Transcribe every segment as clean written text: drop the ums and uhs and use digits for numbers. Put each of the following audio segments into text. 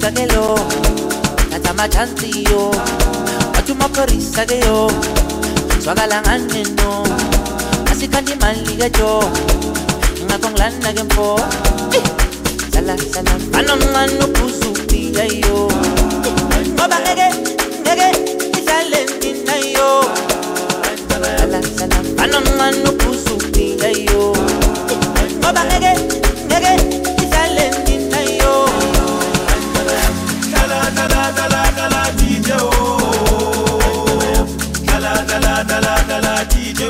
wafika ke lo thatha amachansi yo wathi umaphorisa ke yo zwakala ngani no asikhanda imali ke jo ngakho ngilanda ke mfo sala anomncane ubuzuphi yo ngoba ngeke idlale nina yo sala anomncane ubuzuphi yo ngoba ngeke idlale nina yo dala DJ dala DJ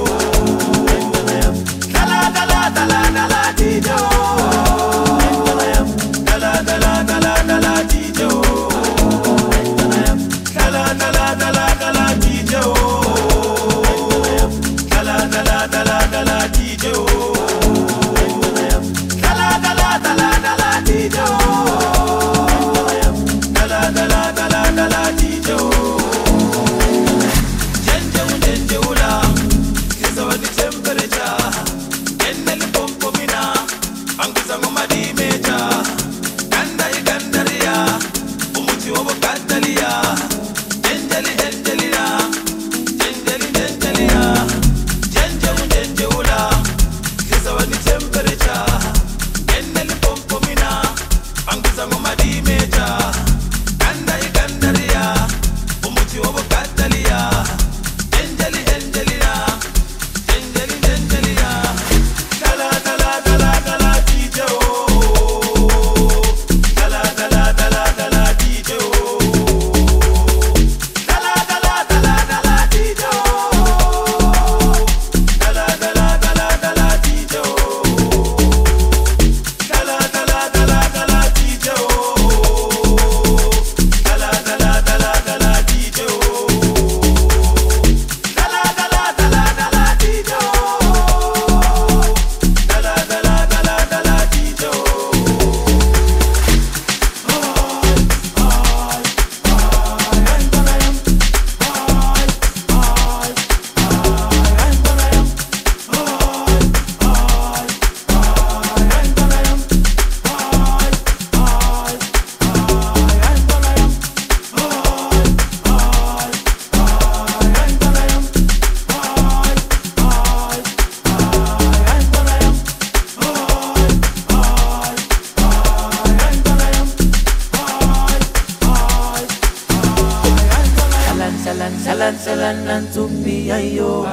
Salan nantupi ayo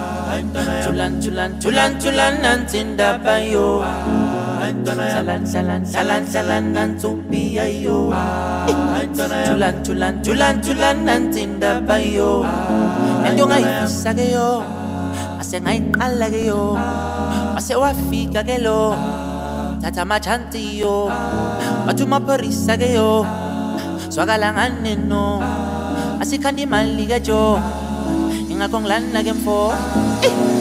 Chulan nantinda bayo Salan nantupi ayo Chulan nantinda bayo Nendo ngayifisa ke yo Mase ngayiqala ke yo Mase wafika ke lo Thatha amachansi yo Wathi umaphorisa ke yo Zwakala ngani no asikhanda imali ke jo ingakho ngilana ke mfo